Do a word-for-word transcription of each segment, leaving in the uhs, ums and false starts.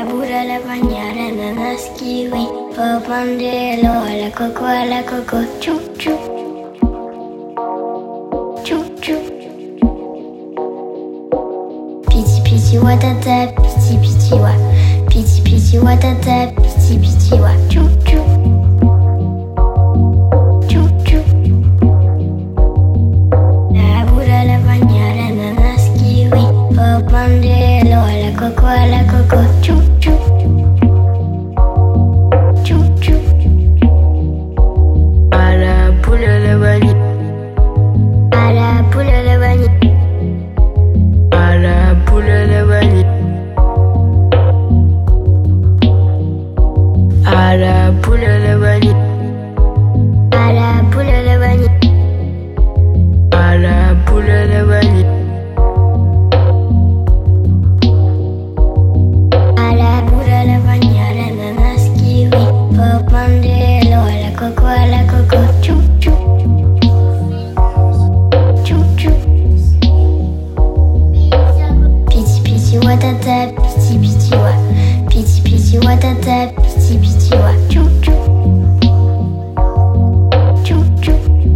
burra, la bagnara, ananas, kiwi, papandelo, la coco, la coco, chou chou, chou chou. Piti piti watata, piti piti wa, piti piti watata, piti piti wa, chou chou, chou chou. La burra, la bagnara, ananas, kiwi, papandelo, la coco, la coco, chou chou, chou chou. À la poule à la vanille, À la poule à la vanille, à la poule à la vanille, à la poule à la vanille, à la poule à la vanille, à la poule à la vanille, à la poule à la vanille, à l'ananas, kiwi, papandelo, à la coco, à la coco, chou chou, chou chou. Piti piti watata, piti piti wa, piti piti watata, piti piti wa, chou chou, chou chou,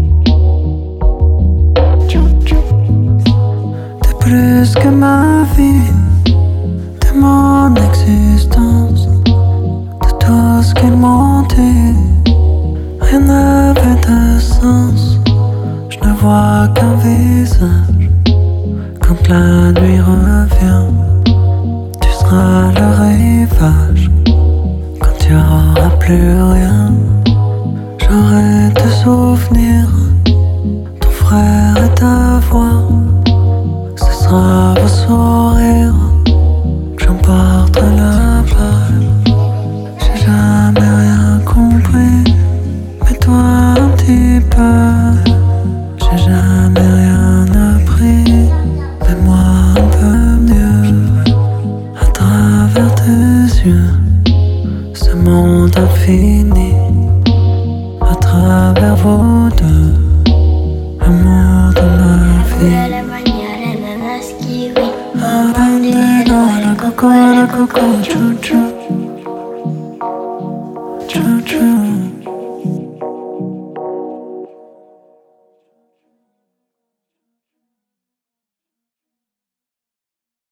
chou chou. T'es plus que ma vie, t'es mon existence, de tout ce qu'il m'ont dit, rien n'avait de sens. Je ne vois qu'un visage, quand la nuit revient, tu seras le rivage, quand tu auras plus rien. J'aurai tes souvenirs, ton frère et ta voix, ce sera vos sourires, j'emporterai la balle. J'ai jamais rien compris, mais toi un petit peu. J'ai jamais rien appris, mais moi un peu mieux. À travers tes yeux, ce monde infini, à travers vos deux, amour de ma À vie. la vanille, à l'ananas, kiwi, Abandonne la coco, la coco, chou chou.